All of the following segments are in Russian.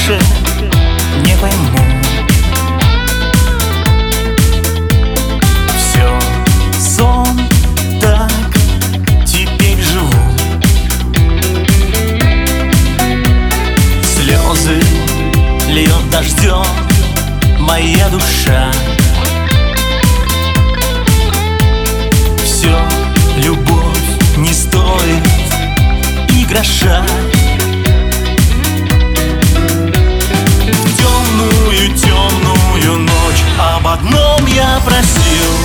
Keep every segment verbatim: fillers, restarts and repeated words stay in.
больше не пойму. Все, сон, так теперь живу. Слезы льет дождем моя душа. Все, любовь не стоит и гроша. В темную, темную ночь об одном я просил: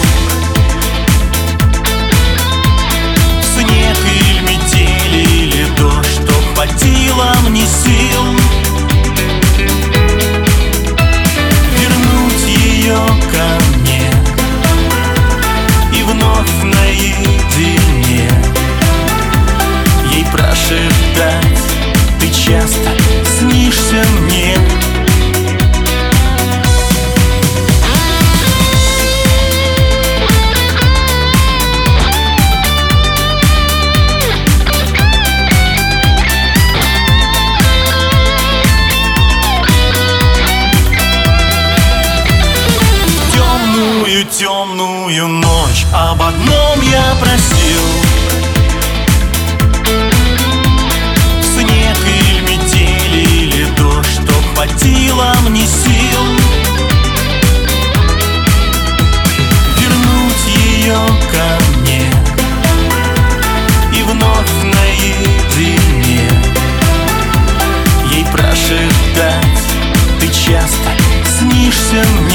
в снег или метели, или дождь, чтоб хватило мне сил вернуть ее ко мне и вновь наедине ей прошептать: ты часто снишься мне. Темную ночь об одном я просил: в снег или метели, или дождь, чтоб хватило мне сил вернуть ее ко мне и вновь наедине ей прошептать: ты часто снишься мне.